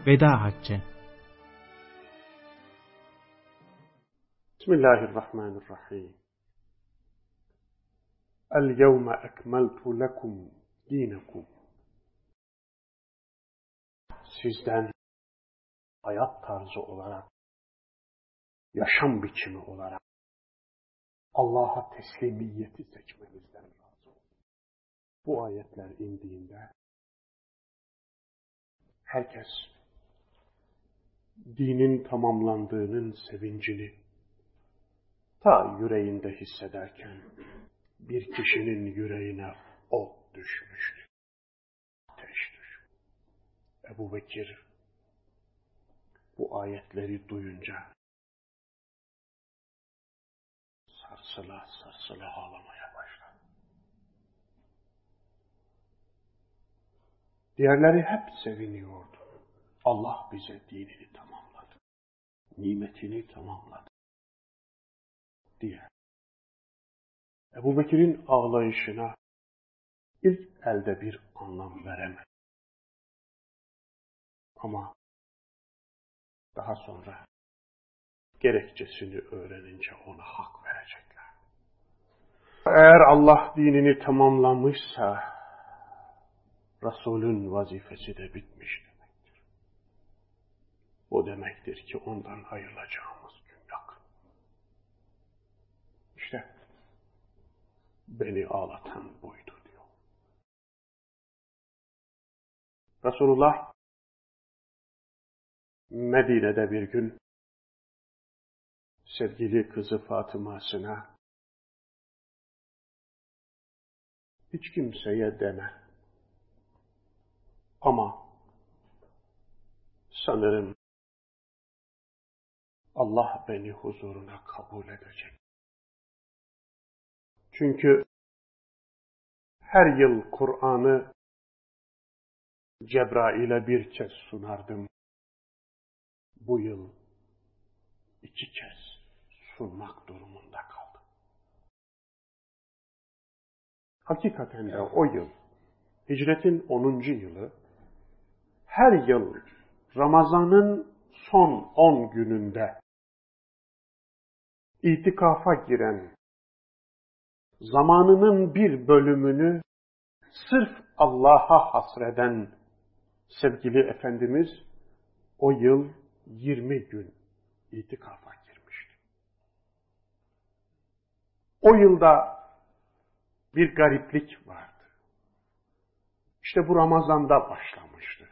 Veda Haccı. Bismillahirrahmanirrahim. El-yevme ekmeltu lekum dinekum. Sizden hayat tarzı olarak, yaşam biçimi olarak Allah'a teslimiyeti seçmenizden razı olun. Bu ayetler indiğinde herkes dinin tamamlandığının sevincini ta yüreğinde hissederken bir kişinin yüreğine ot düşmüştü. Ateş düşmüştü. Ebu Bekir bu ayetleri duyunca sarsıla sarsıla ağlamaya başladı. Diğerleri hep seviniyordu. Allah bize dinini tamamladı. Nimetini tamamladı diye. Ebu Bekir'in ağlayışına ilk elde bir anlam veremedi. Ama daha sonra gerekçesini öğrenince ona hak verecekler. Eğer Allah dinini tamamlamışsa Resul'ün vazifesi de bitmiş demektir. O demektir ki ondan ayrılacağımız gün yakın. İşte beni ağlatan buydu diyor. Resulullah Medine'de bir gün sevgili kızı Fatıma'sına hiç kimseye deme. Ama sanırım Allah beni huzuruna kabul edecek. Çünkü her yıl Kur'an'ı Cebrail'e bir kez sunardım. Bu yıl 2 kez sunmak durumunda kaldım. Hakikaten de o yıl, hicretin 10. yılı, her yıl Ramazan'ın son 10 gününde itikafa giren, zamanının bir bölümünü sırf Allah'a hasreden sevgili Efendimiz o yıl 20 gün itikafa girmişti. O yılda bir gariplik vardı. İşte bu Ramazan'da başlamıştı.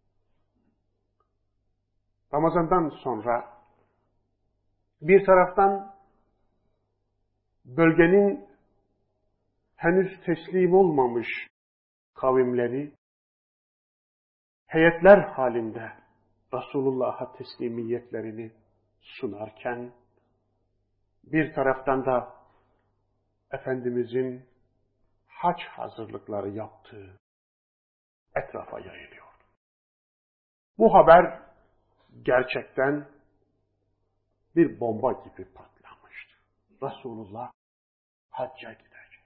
Ramazan'dan sonra bir taraftan bölgenin henüz teslim olmamış kavimleri heyetler halinde Resulullah'a teslimiyetlerini sunarken bir taraftan da Efendimizin hac hazırlıkları yaptığı etrafa yayılıyordu. Bu haber gerçekten bir bomba gibi patlamıştı. Resulullah hacca gidecek.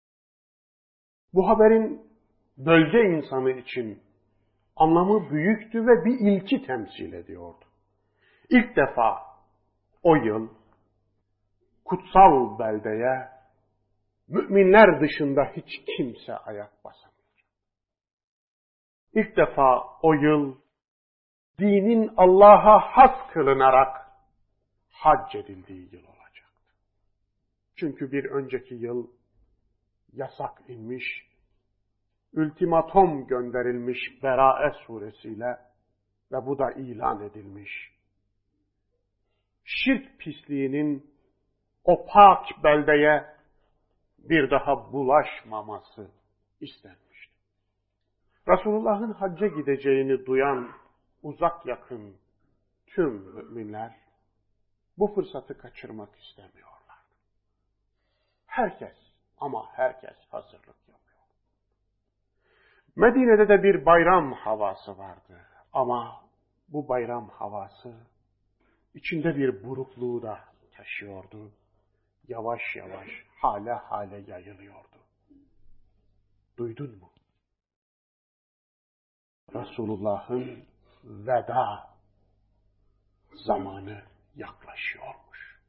Bu haberin bölge insanı için anlamı büyüktü ve bir ilki temsil ediyordu. İlk defa o yıl kutsal beldeye müminler dışında hiç kimse ayak basamıyor. İlk defa o yıl dinin Allah'a has kılınarak hac edildiği yıl olacaktı. Çünkü bir önceki yıl yasak inmiş, ultimatom gönderilmiş Berae suresiyle ve bu da ilan edilmiş. Şirk pisliğinin o pak beldeye bir daha bulaşmaması istenmişti. Resulullah'ın hacca gideceğini duyan uzak yakın tüm müminler bu fırsatı kaçırmak istemiyorlardı. Herkes ama herkes hazırlık yapıyor. Medine'de de bir bayram havası vardı ama bu bayram havası içinde bir burukluğu da taşıyordu. Yavaş yavaş hale hale yayılıyordu. Duydun mu? Resulullah'ın veda zamanı yaklaşıyormuş.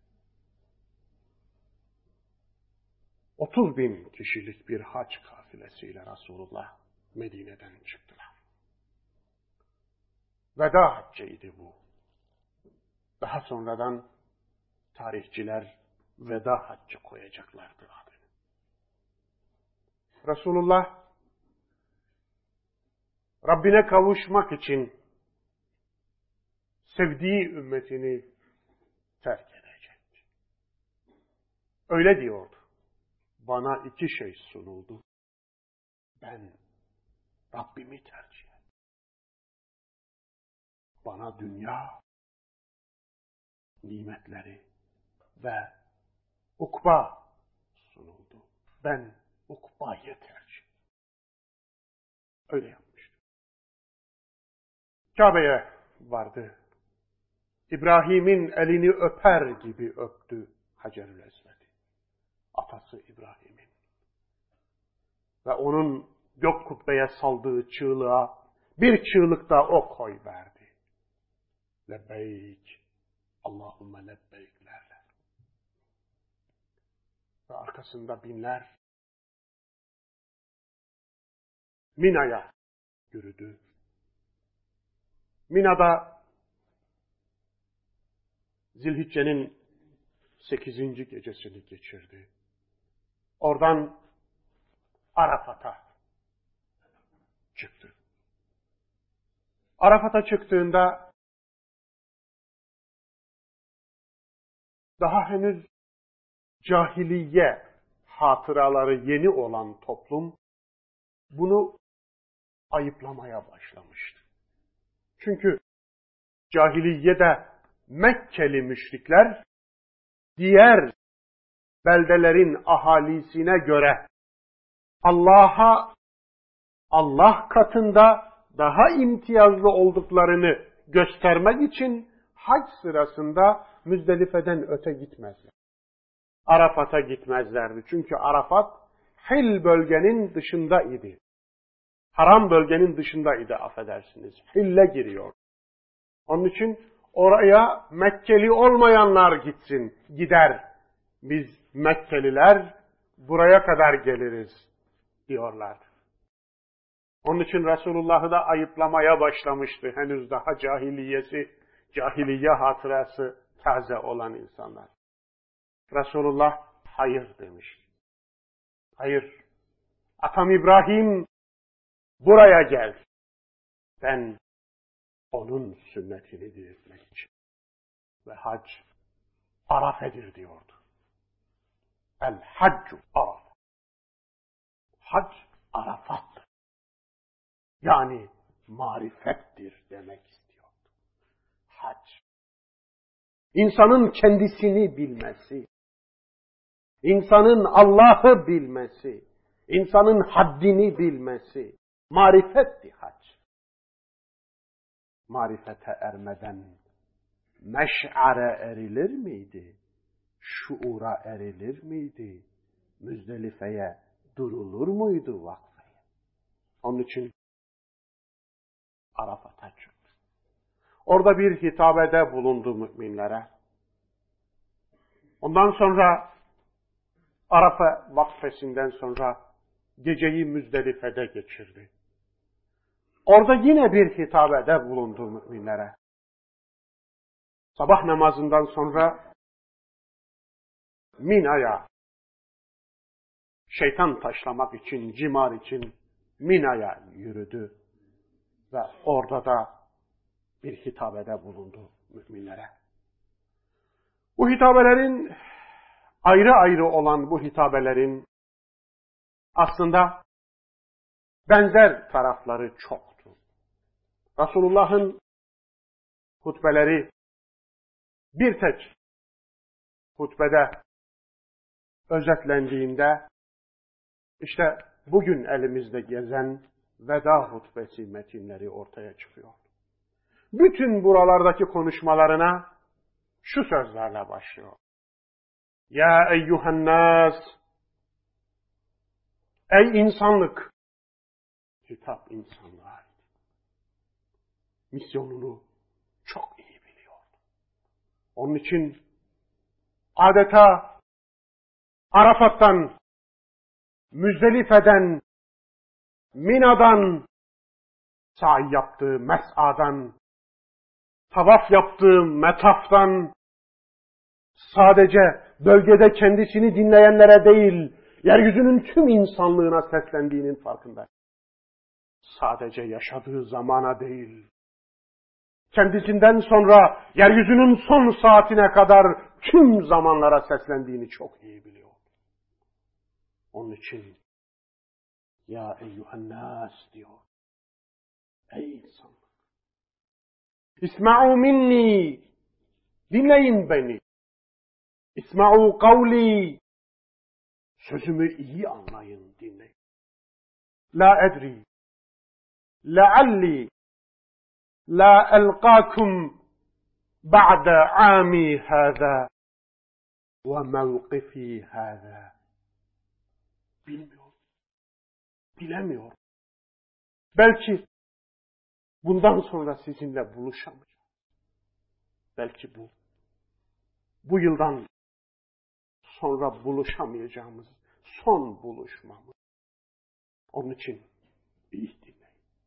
30 bin kişilik bir hac kafilesiyle Resulullah Medine'den çıktılar. Veda haccıydı bu. Daha sonradan tarihçiler veda haccı koyacaklardı adını. Resulullah Rabbine kavuşmak için sevdiği ümmetini terk edecekti. Öyle diyordu. Bana 2 şey sunuldu. Ben Rabbimi tercih ettim. Bana dünya nimetleri ve ukba sunuldu. Ben ukbayı tercih ettim. Öyle yapmıştı. Kabe'ye vardı. İbrahim'in elini öper gibi öptü Hacerül Esved'i. Atası İbrahim'in. Ve onun gök kubbeye saldığı çığlığa bir çığlık da o koy verdi. Lebbeyk, Allahümme lebbeyk,'lerle. Ve arkasında binler Mina'ya yürüdü. Mina'da Zilhicce'nin 8. gecesini geçirdi. Oradan Arafat'a çıktı. Arafat'a çıktığında daha henüz cahiliye hatıraları yeni olan toplum bunu ayıplamaya başlamıştı. Çünkü cahiliyede Mekkeli müşrikler diğer beldelerin ahalisine göre Allah katında daha imtiyazlı olduklarını göstermek için hac sırasında Müzdelife'den öte gitmezler. Arafat'a gitmezlerdi. Çünkü Arafat Hil bölgenin dışındaydı. Haram bölgenin dışındaydı, affedersiniz. Hill'e giriyor. Onun için oraya Mekkeli olmayanlar gitsin, gider. Biz Mekkeliler buraya kadar geliriz diyorlardı. Onun için Resulullah'ı da ayıplamaya başlamıştı. Henüz daha cahiliye hatırası taze olan insanlar. Resulullah hayır demiş. Hayır. Atam İbrahim buraya gel. Ben onun sünnetini diriltmek için. Ve hac Arafe'dir diyordu. El haccu Araf. Hac Arafat'tır. Yani marifettir demek istiyordu. Hac. İnsanın kendisini bilmesi, insanın Allah'ı bilmesi, insanın haddini bilmesi, marifetti hac. Marifete ermeden meş'are erilir miydi? Şuura erilir miydi? Müzdelife'ye durulur muydu vakfeye? Onun için Arafat'a çıktı. Orada bir hitabede bulundu müminlere. Ondan sonra Arafa vakfesinden sonra geceyi Müzdelife'de geçirdi. Orada yine bir hitabede bulundu müminlere. Sabah namazından sonra Mina'ya, şeytan taşlamak için, cimar için Mina'ya yürüdü. Ve orada da bir hitabede bulundu müminlere. Bu hitabelerin, ayrı ayrı olan bu hitabelerin aslında benzer tarafları çoktu. Resulullah'ın hutbeleri bir tek hutbede özetlendiğinde işte bugün elimizde gezen veda hutbesi metinleri ortaya çıkıyor. Bütün buralardaki konuşmalarına şu sözlerle başlıyor. Ya eyyuhen nas, ey insanlık, hitap insanlığa. misyonunu çok iyi biliyordu. Onun için adeta Arafat'tan, Müzdelife'den, Mina'dan, sa'i yaptığı Mes'a'dan, tavaf yaptığı Metaf'tan, sadece bölgede kendisini dinleyenlere değil, yeryüzünün tüm insanlığına seslendiğinin farkında. Sadece yaşadığı zamana değil, kendisinden sonra yeryüzünün son saatine kadar tüm zamanlara seslendiğini çok iyi biliyor. Onun için ya eyyühennâs diyor. Ey insanlar! İsma'u minni, dinleyin beni. İsma'u kavli, sözümü iyi anlayın, dinleyin. La edri, lealli, la elqakum ba'de ami hâzâ ve mevqifi hâzâ. Bilmiyorum, bilemiyorum. Belki bundan sonra sizinle buluşamayacağım. Belki bu yıldan sonra buluşamayacağımız son buluşmamız. Onun için iyi dinleyin.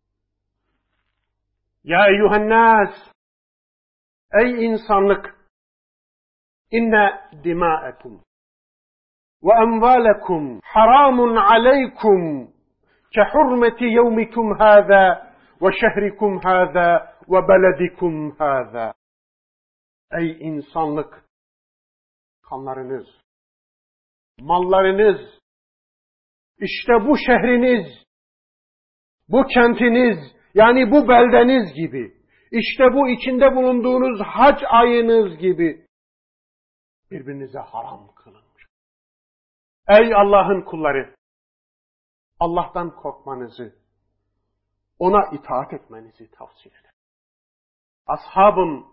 Ya eyyühennâs, ey insanlık, inne dimâekum ve emvâlekum haramun aleykum ke hurmeti yevmikum hâzâ ve şehrikum hâzâ ve beledikum hâzâ. Ey insanlık, kanlarınız, mallarınız, işte bu şehriniz, bu kentiniz, yani bu beldeniz gibi, işte bu içinde bulunduğunuz hac ayınız gibi birbirinize haram kılınmış. Ey Allah'ın kulları, Allah'tan korkmanızı, ona itaat etmenizi tavsiye ederim. Ashabım,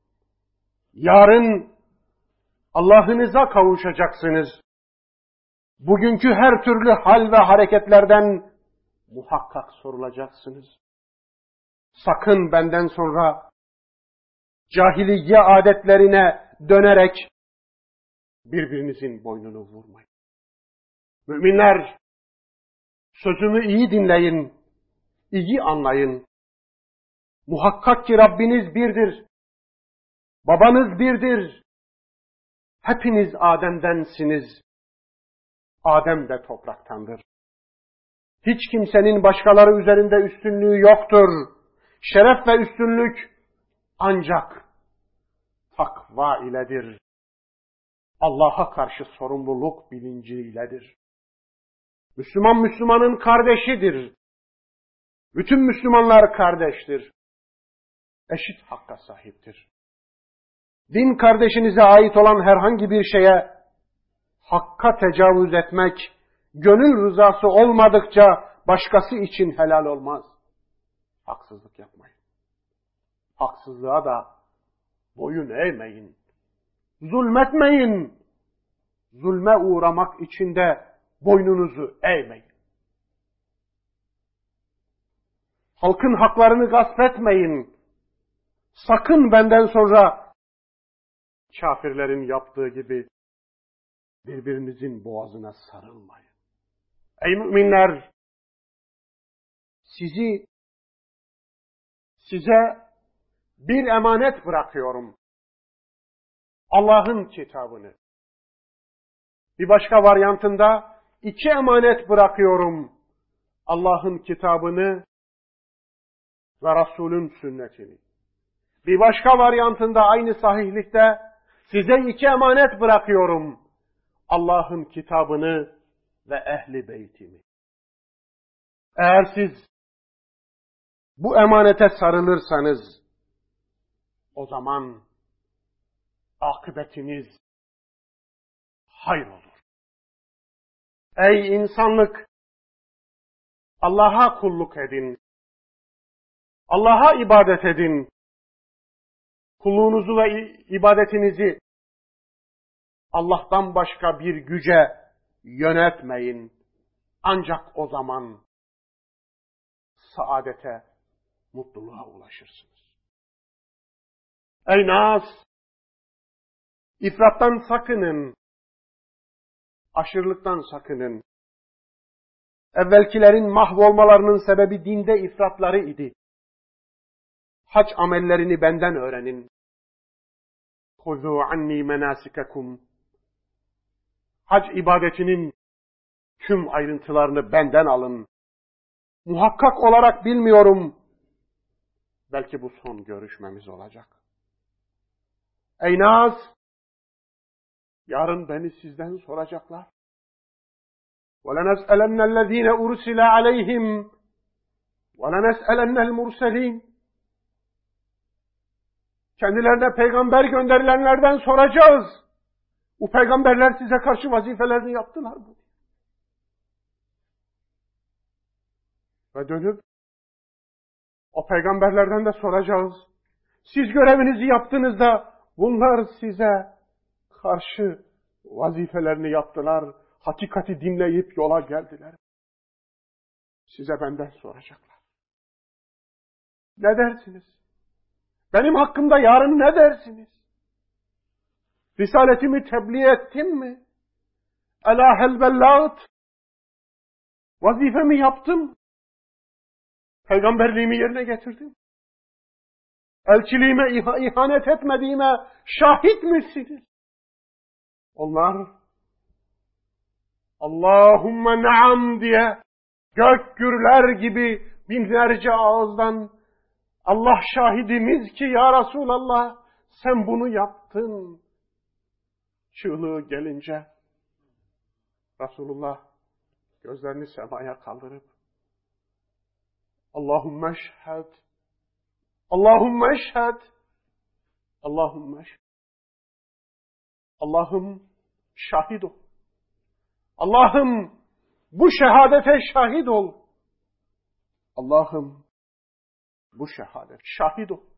yarın Allah'ınıza kavuşacaksınız. Bugünkü her türlü hal ve hareketlerden muhakkak sorulacaksınız. Sakın benden sonra cahiliye adetlerine dönerek birbirinizin boynunu vurmayın. Müminler, sözümü iyi dinleyin, iyi anlayın. Muhakkak ki Rabbiniz birdir, babanız birdir. Hepiniz Adem'densiniz. Adem de topraktandır. Hiç kimsenin başkaları üzerinde üstünlüğü yoktur. Şeref ve üstünlük ancak takva iledir. Allah'a karşı sorumluluk bilinci iledir. Müslüman Müslümanın kardeşidir. Bütün Müslümanlar kardeştir. Eşit hakka sahiptir. Din kardeşinize ait olan herhangi bir şeye hakka tecavüz etmek, gönül rızası olmadıkça başkası için helal olmaz. Haksızlık yapmayın. Haksızlığa da boyun eğmeyin. Zulmetmeyin. Zulme uğramak için de boynunuzu eğmeyin. Halkın haklarını gasp etmeyin. Sakın benden sonra kafirlerin yaptığı gibi birbirinizin boğazına sarılmayın. Ey müminler! Size bir emanet bırakıyorum. Allah'ın kitabını. Bir başka varyantında 2 emanet bırakıyorum. Allah'ın kitabını ve Resul'ün sünnetini. Bir başka varyantında aynı sahihlikte size 2 emanet bırakıyorum. Allah'ın kitabını ve ehli beytimi. Eğer siz bu emanete sarılırsanız o zaman akıbetiniz hayır olur. Ey insanlık! Allah'a kulluk edin. Allah'a ibadet edin. Kulluğunuzu ve ibadetinizi Allah'tan başka bir güce yönetmeyin. Ancak o zaman saadete mutluluğa ulaşırsınız. Ey nas! İfrattan sakının. Aşırılıktan sakının. Evvelkilerin mahvolmalarının sebebi dinde ifratları idi. Hac amellerini benden öğrenin. خُذُوا عَنِّي مَنَاسِكَكُمْ. Hac ibadetinin tüm ayrıntılarını benden alın. Muhakkak olarak bilmiyorum. Belki bu son görüşmemiz olacak. Ey nas! Yarın beni sizden soracaklar. وَلَنَسْأَلَنَّ الَّذ۪ينَ اُرْسِلَ عَلَيْهِمْ وَلَنَسْأَلَنَّ الْمُرْسَل۪ينَ. Kendilerine peygamber gönderilenlerden soracağız. Bu peygamberler size karşı vazifelerini yaptılar mı? Ve dönüp o peygamberlerden de soracağız. Siz görevinizi yaptığınızda bunlar size karşı vazifelerini yaptılar. Hakikati dinleyip yola geldiler. Size benden soracaklar. Ne dersiniz? Benim hakkımda yarın ne dersiniz? Risaletimi tebliğ ettim mi? Ela hel bellat. Vazifemi yaptım. Peygamberliğimi yerine getirdim. Elçiliğime ihanet etmediğime şahit misiniz? Onlar Allahümme naam diye gök gürler gibi binlerce ağızdan Allah şahidimiz ki ya Resulallah sen bunu yaptın çığlığı gelince Resulullah gözlerini semaya kaldırıp Allahümme eşhed Allahümme eşhed Allahümme eşhed Allah'ım şahit ol. Allah'ım bu şehadete şahit ol. Allah'ım bu şehadet şahit ol.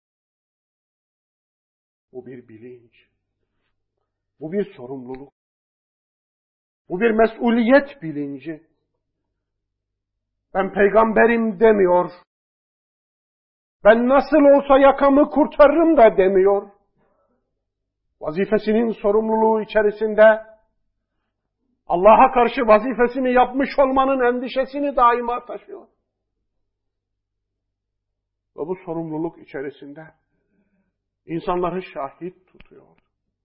Bu bir bilinç. Bu bir sorumluluk. Bu bir mesuliyet bilinci. Ben peygamberim demiyor. Ben nasıl olsa yakamı kurtarırım da demiyor. Vazifesinin sorumluluğu içerisinde Allah'a karşı vazifesini yapmış olmanın endişesini daima taşıyor. Ve bu sorumluluk içerisinde insanları şahit tutuyor.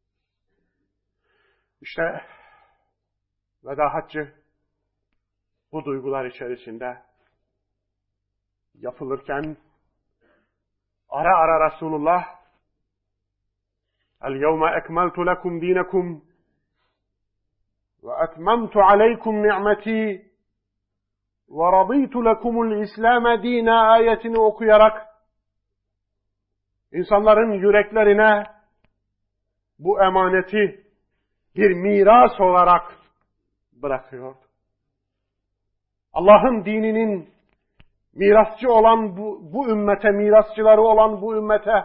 İşte veda haccı bu duygular içerisinde yapılırken ara ara Resulullah El-yevme ekmeltu lekum dinekum ve etmemtu aleykum ni'meti ve raditu lekumul İslam'e dine ayetini okuyarak insanların yüreklerine bu emaneti bir miras olarak bırakıyordu. Allah'ın dininin mirasçı olan bu ümmete, mirasçıları olan bu ümmete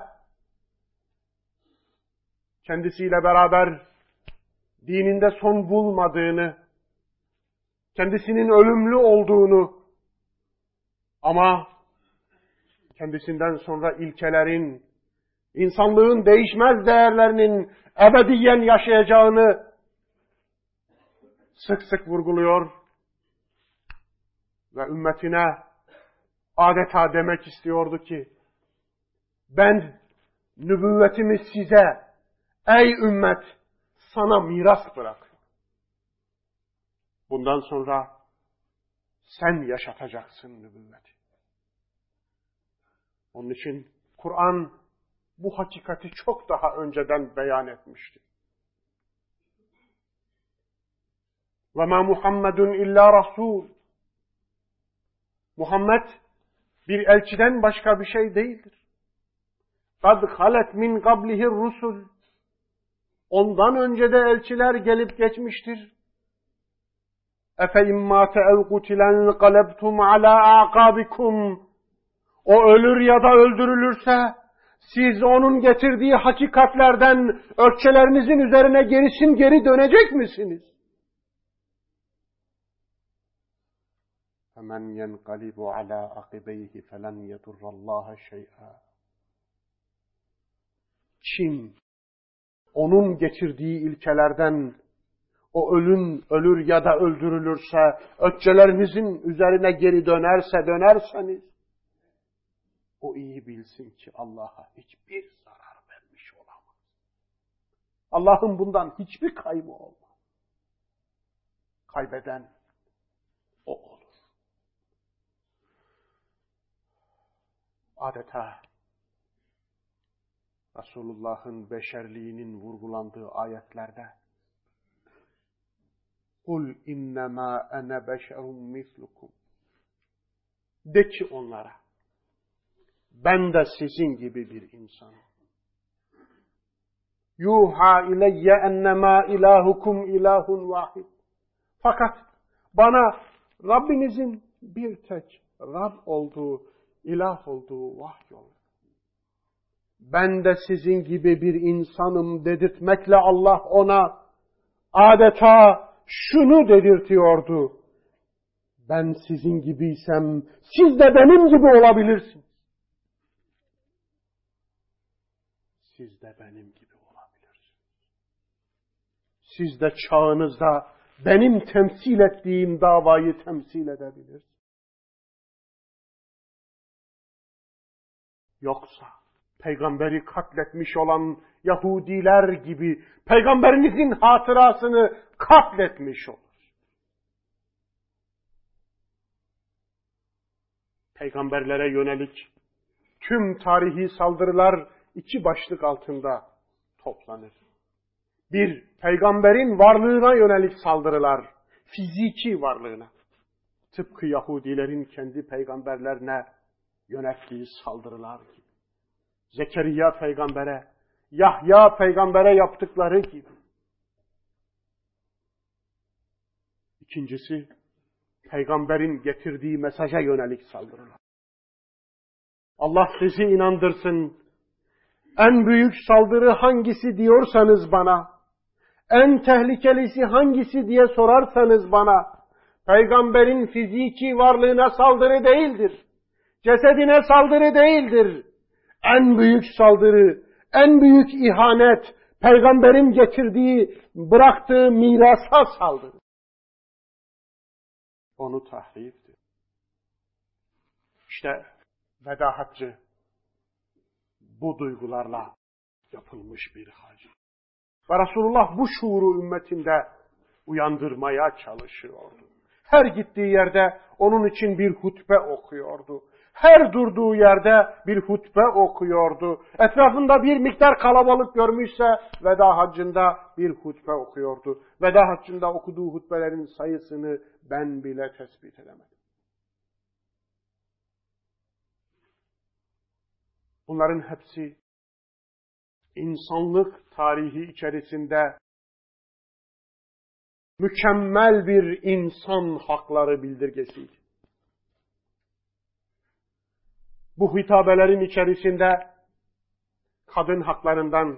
kendisiyle beraber dininde son bulmadığını, kendisinin ölümlü olduğunu ama kendisinden sonra ilkelerin, insanlığın değişmez değerlerinin ebediyen yaşayacağını sık sık vurguluyor ve ümmetine adeta demek istiyordu ki ben nübüvvetimi size ey ümmet sana miras bırakıyorum. Bundan sonra sen yaşatacaksın nübüvveti. Onun için Kur'an bu hakikati çok daha önceden beyan etmişti. وَمَا مُحَمَّدٌ اِلَّا رَسُولٌ Muhammed bir elçiden başka bir şey değildir. قَدْ خَلَتْ مِنْ قَبْلِهِ الرُّسُلُ Ondan önce de elçiler gelip geçmiştir. اَفَاِمْ مَاتَ اَوْ قُتِلًا قَلَبْتُمْ عَلَى اَعْقَابِكُمْ O ölür ya da öldürülürse siz onun getirdiği hakikatlerden ökçelerinizin üzerine geri dönecek misiniz? فَمَنْ يَنْقَلِبُ عَلَى عَقِبَيْهِ فَلَنْ يَضُرَّ اللّٰهَ شَيْئًا. Kim onun getirdiği ilkelerden o ölür ya da öldürülürse, ökçelerinizin üzerine geri dönerseniz, o iyi bilsin ki Allah'a hiçbir zarar vermiş olamaz. Allah'ın bundan hiçbir kaybı olmaz. Kaybeden o olur. Adeta Resulullah'ın beşerliğinin vurgulandığı ayetlerde قُلْ اِنَّمَا اَنَا بَشَرٌ مِثْلُكُمْ. De ki onlara, ben de sizin gibi bir insanım. Yuha ileyye ennemâ ilahukum ilahun vahid. Fakat bana Rabbinizin bir tek Rab olduğu, ilah olduğu vahyoldu. Ben de sizin gibi bir insanım dedirtmekle Allah ona adeta şunu dedirtiyordu. Ben sizin gibiysem siz de benim gibi olabilirsiniz. Siz de benim gibi olabilirsiniz. Siz de çağınızda benim temsil ettiğim davayı temsil edebilirsiniz. Yoksa peygamberi katletmiş olan Yahudiler gibi peygamberinizin hatırasını katletmiş olur. Peygamberlere yönelik tüm tarihi saldırılar iki başlık altında toplanır. Bir, peygamberin varlığına yönelik saldırılar, fiziki varlığına. Tıpkı Yahudilerin kendi peygamberlerine yönettiği saldırılar gibi. Zekeriya peygambere, Yahya peygambere yaptıkları gibi. İkincisi, peygamberin getirdiği mesaja yönelik saldırılar. Allah sizi inandırsın. En büyük saldırı hangisi diyorsanız bana, en tehlikelisi hangisi diye sorarsanız bana, peygamberin fiziki varlığına saldırı değildir. Cesedine saldırı değildir. En büyük saldırı, en büyük ihanet, peygamberin getirdiği, bıraktığı mirasa saldırı. Onu tahriftir. İşte veda haccı bu duygularla yapılmış bir hac. Ve Resulullah bu şuuru ümmetinde uyandırmaya çalışıyordu. Her gittiği yerde onun için bir hutbe okuyordu. Her durduğu yerde bir hutbe okuyordu. Etrafında bir miktar kalabalık görmüşse veda haccında bir hutbe okuyordu. Veda haccında okuduğu hutbelerin sayısını ben bile tespit edemedim. Bunların hepsi insanlık tarihi içerisinde mükemmel bir insan hakları bildirgesiydi. Bu hitabelerin içerisinde kadın haklarından,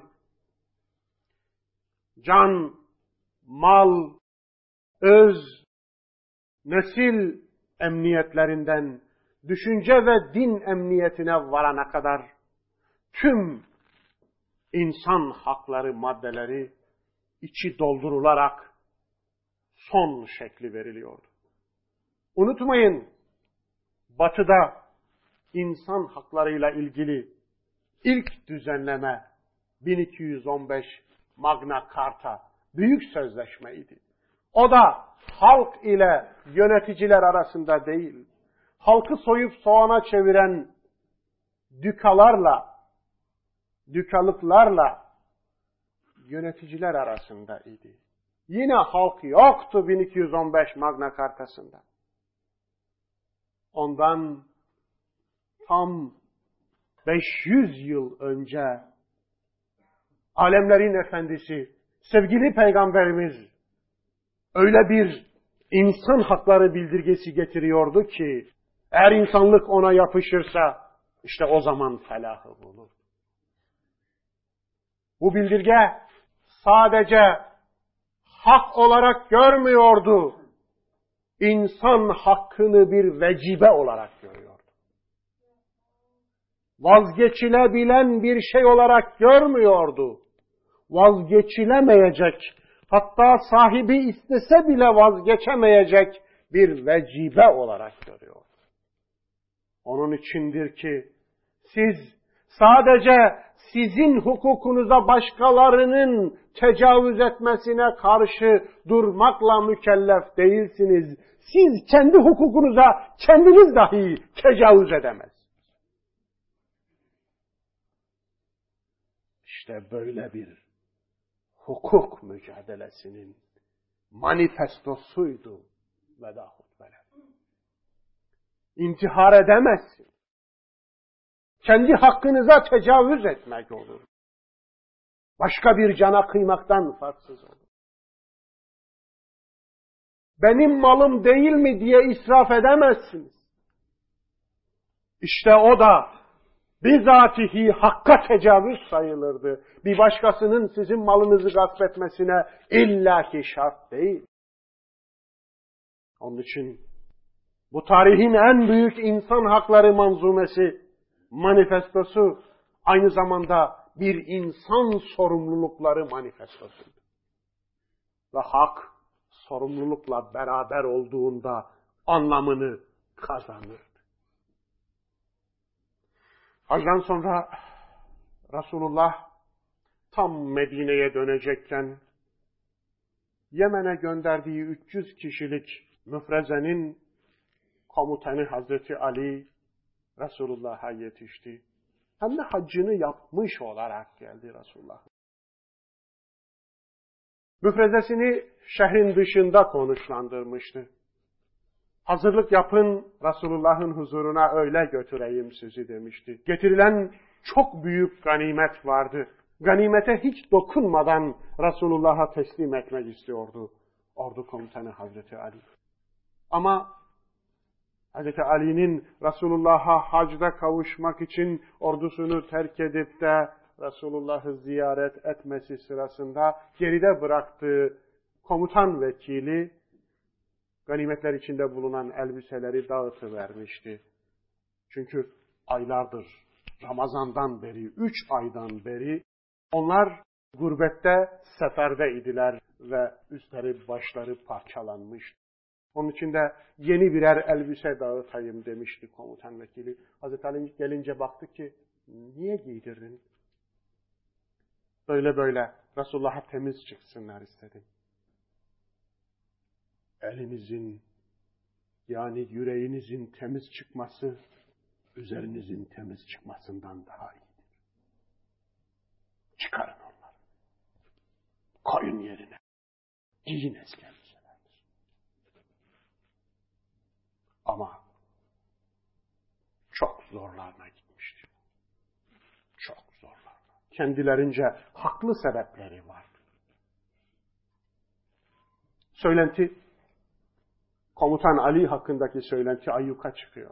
can, mal, öz, nesil emniyetlerinden, düşünce ve din emniyetine varana kadar tüm insan hakları maddeleri içi doldurularak son şekli veriliyordu. Unutmayın, Batı'da insan haklarıyla ilgili ilk düzenleme 1215 Magna Carta büyük sözleşmeydi. O da halk ile yöneticiler arasında değil, halkı soyup soğana çeviren dükalıklarla yöneticiler arasında idi. Yine halk yoktu 1215 Magna Cartası'nda. Ondan tam 500 yıl önce alemlerin efendisi, sevgili peygamberimiz öyle bir insan hakları bildirgesi getiriyordu ki eğer insanlık ona yapışırsa işte o zaman felahı bulur. Bu bildirge sadece hak olarak görmüyordu. insan hakkını bir vecibe olarak görüyordu. Vazgeçilebilen bir şey olarak görmüyordu. Vazgeçilemeyecek, hatta sahibi istese bile vazgeçemeyecek bir vecibe olarak görüyordu. Onun içindir ki siz sadece sizin hukukunuza başkalarının tecavüz etmesine karşı durmakla mükellef değilsiniz. Siz kendi hukukunuza kendiniz dahi tecavüz edemezsiniz. İşte böyle bir hukuk mücadelesinin manifestosuydu veda hutbeleri. İntihar edemezsin. Kendi hakkınıza tecavüz etmek olur. Başka bir cana kıymaktan farksız olur. Benim malım değil mi diye israf edemezsiniz. İşte o da bizatihi hakka tecavüz sayılırdı. Bir başkasının sizin malınızı gasp etmesine illaki şart değil. Onun için bu tarihin en büyük insan hakları manzumesi, manifestosu aynı zamanda bir insan sorumlulukları manifestosuydu. Ve hak sorumlulukla beraber olduğunda anlamını kazanır. Hacdan sonra Resulullah tam Medine'ye dönecekken Yemen'e gönderdiği 300 kişilik müfrezenin komutanı Hazreti Ali Resulullah'a yetişti. Hem de haccını yapmış olarak geldi Resulullah. Müfrezesini şehrin dışında konuşlandırmıştı. Hazırlık yapın, Resulullah'ın huzuruna öyle götüreyim sizi demişti. Getirilen çok büyük ganimet vardı. Ganimete hiç dokunmadan Resulullah'a teslim etmek istiyordu ordu komutanı Hazreti Ali. Ama Hazreti Ali'nin Resulullah'a hacda kavuşmak için ordusunu terk edip de Resulullah'ı ziyaret etmesi sırasında geride bıraktığı komutan vekili ganimetler içinde bulunan elbiseleri dağıtıvermişti. Çünkü aylardır, Ramazan'dan beri, 3 aydan beri onlar gurbette, seferde idiler ve üstleri, başları parçalanmıştı. Onun için de yeni birer elbise dağıtayım demişti komutan vekili. Hazreti Ali gelince baktı ki, niye giydirdin? Böyle Resulullah'a temiz çıksınlar istedim. Elinizin, yani yüreğinizin temiz çıkması, üzerinizin temiz çıkmasından daha iyidir. Çıkarın onları. Koyun yerine. Giyin eski elbiselerdir. Ama çok zorlarına gitmiştir. Çok zorlarına. Kendilerince haklı sebepleri var. Söylenti, komutan Ali hakkındaki söylenti ayyuka çıkıyor.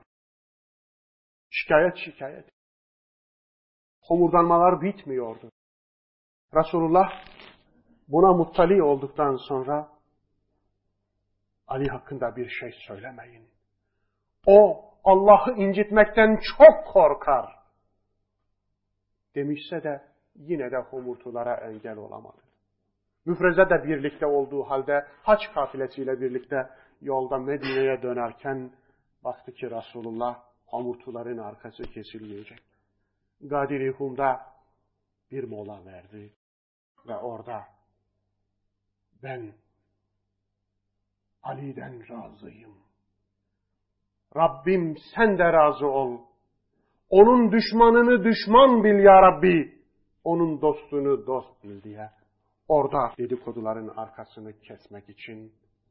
Şikayet. Homurdanmalar bitmiyordu. Resulullah buna muttali olduktan sonra Ali hakkında bir şey söylemeyin. O Allah'ı incitmekten çok korkar demişse de yine de homurtulara engel olamadı. Müfreze de birlikte olduğu halde haç kafilesiyle birlikte yolda Medine'ye dönerken baktı ki Resulullah homurtuların arkası kesilmeyecek. Gadir-i Hum'da bir mola verdi ve orada ben Ali'den razıyım. Rabbim sen de razı ol. Onun düşmanını düşman bil ya Rabbi. Onun dostunu dost bil diye. Orada dedikoduların arkasını kesmek için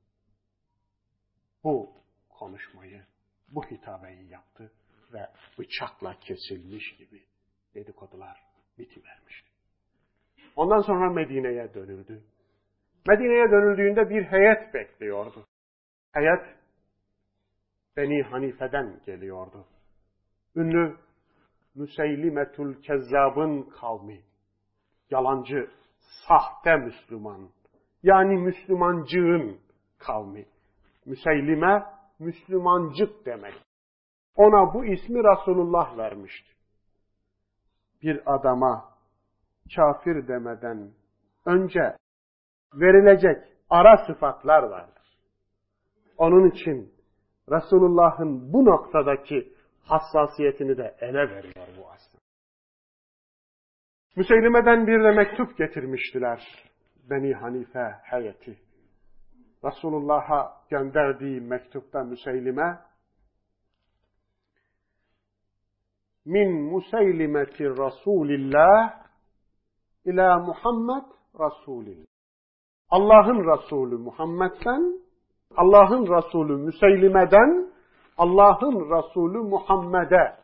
bu konuşmayı, bu hitabeyi yaptı ve bıçakla kesilmiş gibi dedikodular bitivermişti. Ondan sonra Medine'ye dönüldü. Medine'ye dönüldüğünde bir heyet bekliyordu. Heyet Beni Hanife'den geliyordu. Ünlü Müseylimetül Kezzab'ın kavmi, yalancı, sahte Müslüman, yani Müslümancığın kavmi. Müseylime, Müslümancık demek. Ona bu ismi Resulullah vermişti. Bir adama kafir demeden önce verilecek ara sıfatlar vardır. Onun için Resulullah'ın bu noktadaki hassasiyetini de ele veriyor bu aslında. Müseylime'den bir de mektup getirmiştiler Beni Hanife heyeti. Resulullah'a gönderdiği mektupta Müseylime, min museylimeti Resulillah ila Muhammed Resulillah. Allah'ın Resulü Muhammed'den, Allah'ın Resulü Müseylime'den, Allah'ın Resulü Muhammed'e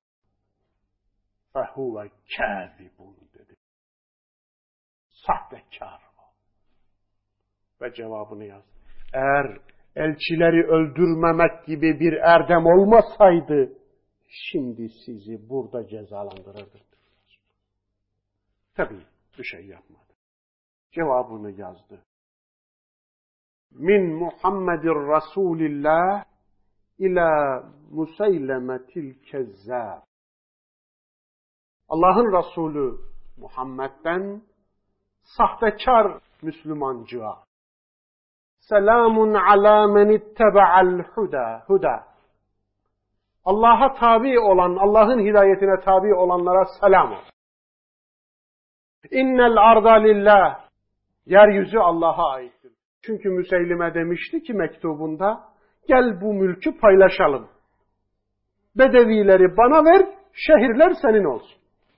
fehuve kâzibun dedi. Sahtekâr o. Ve cevabını yaz. Eğer elçileri öldürmemek gibi bir erdem olmasaydı, şimdi sizi burada cezalandırırdı. Tabii bir şey yapmadı. Cevabını yazdı. Min Muhammedir Resulillah ila Museylemetil Kezzab. Allah'ın Resulü Muhammed'den sahtekar Müslümancığa. Selamun ala men ittebe'al huda. Allah'a tabi olan, Allah'ın hidayetine tabi olanlara selam olsun. İnnel arda lillah. Yeryüzü Allah'a aittir. Çünkü Müseylime demişti ki mektubunda, gel bu mülkü paylaşalım. Bedevileri bana ver, şehirler senin olsun.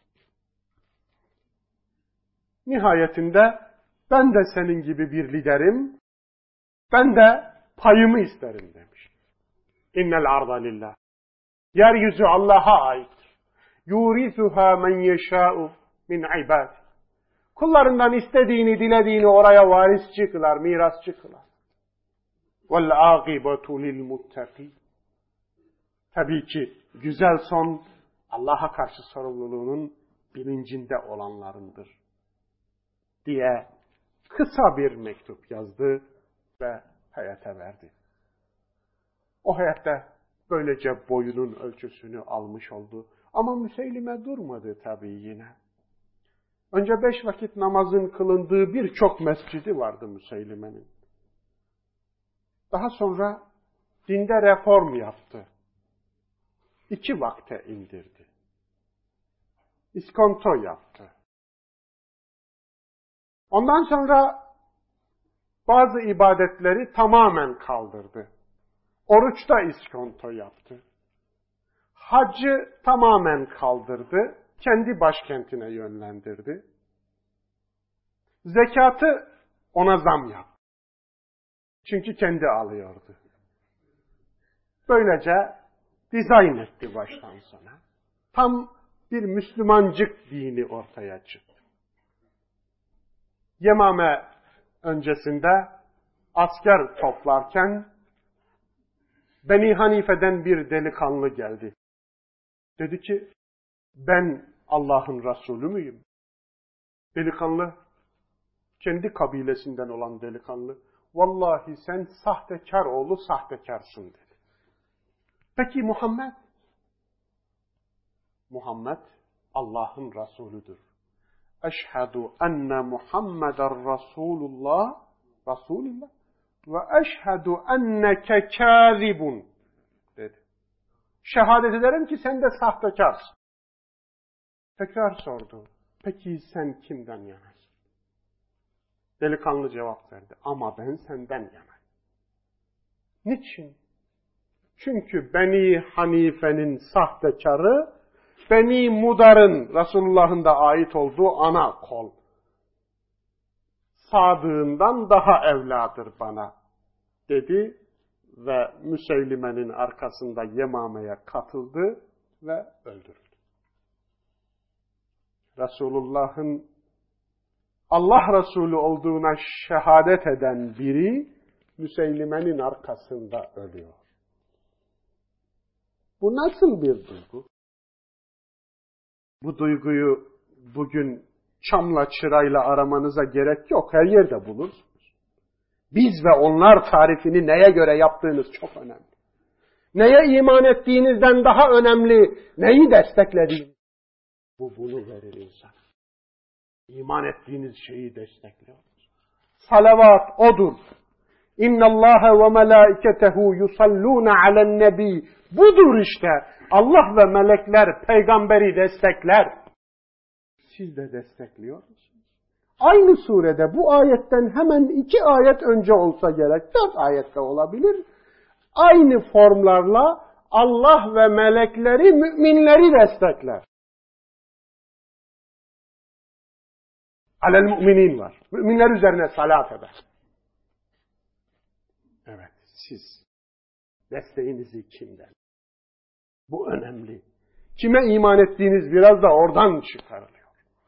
Nihayetinde ben de senin gibi bir liderim, ben de payımı isterim demiş. İnnel arda lillah. Yeryüzü Allah'a aittir. Yurisuha men yeşâ'u min ibâd. Kullarından istediğini, dilediğini oraya varisçi kılar, mirasçı kılar. Vel âgibatu lil muttaqîn. Tabii ki güzel son Allah'a karşı sorumluluğunun bilincinde olanlarındır diye kısa bir mektup yazdı ve heyete verdi. O heyette böylece boyunun ölçüsünü almış oldu. Ama Müseylime durmadı tabii yine. Önce 5 vakit namazın kılındığı birçok mescidi vardı Müseylime'nin. Daha sonra dinde reform yaptı. 2 vakte indirdi. İskonto yaptı. Ondan sonra bazı ibadetleri tamamen kaldırdı. Oruçta iskonto yaptı. Haccı tamamen kaldırdı. Kendi başkentine yönlendirdi. Zekatı ona zam yaptı. Çünkü kendi alıyordu. Böylece dizayn etti baştan sona. Tam bir Müslümancık dini ortaya çıktı. Yemame öncesinde asker toplarken Beni Hanife'den bir delikanlı geldi. Dedi ki, ben Allah'ın Resulü müyüm? Delikanlı, kendi kabilesinden olan delikanlı, vallahi sen sahtekar oğlu sahtekarsın dedi. Peki Muhammed? Muhammed Allah'ın Resulüdür. Eşhedü enne Muhammeden Resulullah ve eşhedü enneke kâzibun dedi. Şehadet ederim ki sen de sahtekarsın. Tekrar sordu. Peki sen kimden yanasın? Delikanlı cevap verdi. Ama ben senden yanayım. Niçin? Çünkü Beni Hanife'nin sahtekarı, Beni Mudar'ın Resulullah'ın da ait olduğu ana kol. Sadığından daha evladır bana dedi ve Müseylime'nin arkasında Yemame'ye katıldı ve öldürüldü. Resulullah'ın Allah Resulü olduğuna şehadet eden biri Müseylime'nin arkasında ölüyor. Bu nasıl bir duygu? Bu duyguyu bugün çamla çırayla aramanıza gerek yok. Her yerde bulursunuz. Biz ve onlar tarifini neye göre yaptığınız çok önemli. Neye iman ettiğinizden daha önemli, neyi desteklediğiniz. Bu bunu verir insan. İman ettiğiniz şeyi destekliyor. Salavat odur. İnnallâhe ve melâiketehu yusallûne alen nebî. Budur işte. Allah ve melekler peygamberi destekler. Siz de destekliyor musunuz? Aynı surede bu ayetten hemen 2 ayet önce olsa gerek, 4 ayette olabilir. Aynı formlarla Allah ve melekleri, müminleri destekler. Alel müminin var. Müminler üzerine salat eder. Evet, siz desteğinizi kimden? Bu önemli. Kime iman ettiğiniz biraz da oradan çıkarılıyor.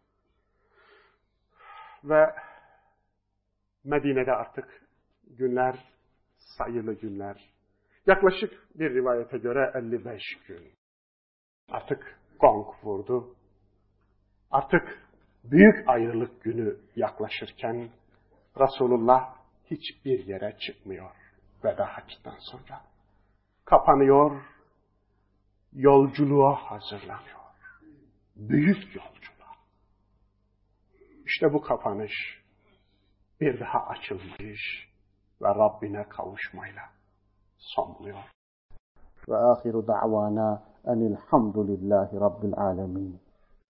Ve Medine'de artık günler, sayılı günler. Yaklaşık bir rivayete göre 55 gün. Artık gong vurdu. Artık büyük ayrılık günü yaklaşırken Resulullah hiçbir yere çıkmıyor veda haccından sonra. Kapanıyor, yolculuğa hazırlanıyor. Büyük yolculuğa. İşte bu kapanış bir daha açılmış ve Rabbine kavuşmayla son buluyor. Ve ahiru da'vana enilhamdülillahi rabbil alemin.